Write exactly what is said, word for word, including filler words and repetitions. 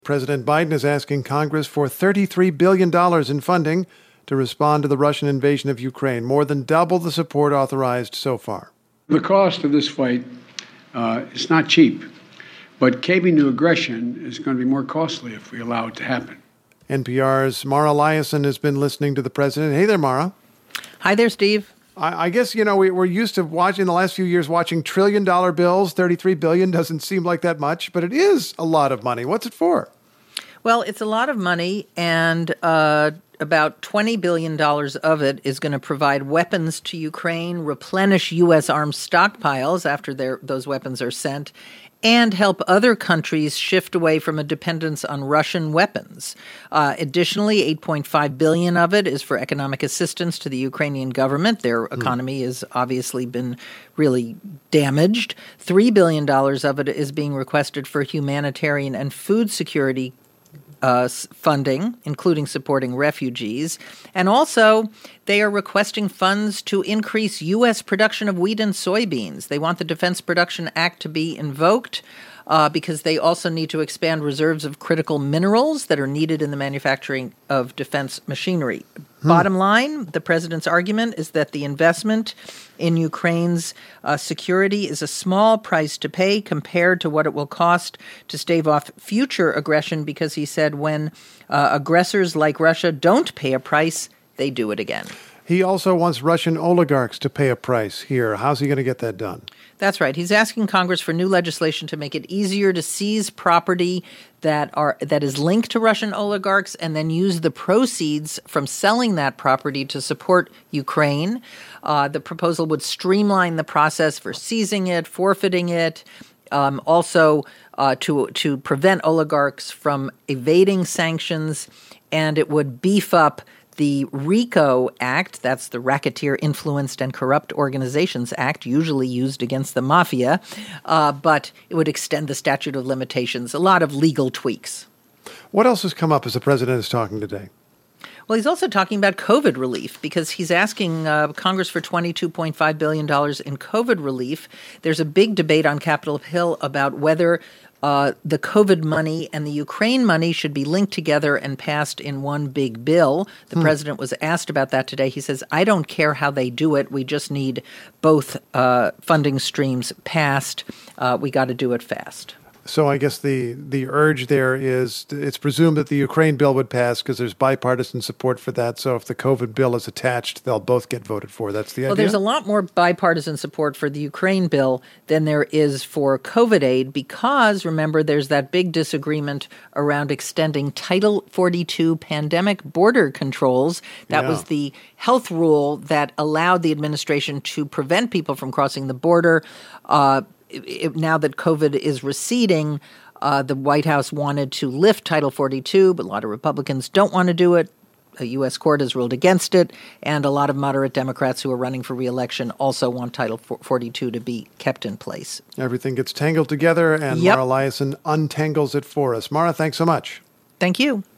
President Biden is asking Congress for thirty-three billion dollars in funding to respond to the Russian invasion of Ukraine, more than double the support authorized so far. The cost of this fight uh, is not cheap, but caving to aggression is going to be more costly if we allow it to happen. N P R's Mara Liasson has been listening to the president. Hey there, Mara. Hi there, Steve. I, I guess, you know, we, we're used to watching the last few years, watching trillion dollar bills. thirty-three billion dollars doesn't seem like that much, but it is a lot of money. What's it for? Well, it's a lot of money, and uh, about twenty billion dollars of it is going to provide weapons to Ukraine, replenish U S arms stockpiles after their, those weapons are sent, and help other countries shift away from a dependence on Russian weapons. Uh, additionally, eight point five billion dollars of it is for economic assistance to the Ukrainian government. Their economy mm. has obviously been really damaged. three billion dollars of it is being requested for humanitarian and food security Uh, funding, including supporting refugees. And also, they are requesting funds to increase U S production of wheat and soybeans. They want the Defense Production Act to be invoked uh, because they also need to expand reserves of critical minerals that are needed in the manufacturing of defense machinery. Hmm. Bottom line, the president's argument is that the investment in Ukraine's uh, security is a small price to pay compared to what it will cost to stave off future aggression, because he said when uh, aggressors like Russia don't pay a price, they do it again. He also wants Russian oligarchs to pay a price here. How's he going to get that done? That's right. He's asking Congress for new legislation to make it easier to seize property that are that is linked to Russian oligarchs and then use the proceeds from selling that property to support Ukraine. Uh, the proposal would streamline the process for seizing it, forfeiting it, um, also uh, to to prevent oligarchs from evading sanctions, and it would beef up the RICO Act, that's the Racketeer Influenced and Corrupt Organizations Act, usually used against the mafia, uh, but it would extend the statute of limitations, a lot of legal tweaks. What else has come up as the president is talking today? Well, he's also talking about COVID relief because he's asking uh, Congress for twenty-two point five billion dollars in COVID relief. There's a big debate on Capitol Hill about whether Uh, the COVID money and the Ukraine money should be linked together and passed in one big bill. The hmm. president was asked about that today. He says, I don't care how they do it. We just need both uh, funding streams passed. Uh, we got to do it fast. So I guess the, the urge there is it's presumed that the Ukraine bill would pass because there's bipartisan support for that. So if the COVID bill is attached, they'll both get voted for. That's the idea? Well, there's a lot more bipartisan support for the Ukraine bill than there is for COVID aid because, remember, there's that big disagreement around extending Title forty-two pandemic border controls. That yeah. was the health rule that allowed the administration to prevent people from crossing the border. Uh It, now that COVID is receding, uh, the White House wanted to lift Title forty-two, but a lot of Republicans don't want to do it. A U S court has ruled against it, and a lot of moderate Democrats who are running for re-election also want Title forty-two to be kept in place. Everything gets tangled together, and yep. Mara Liasson untangles it for us. Mara, thanks so much. Thank you.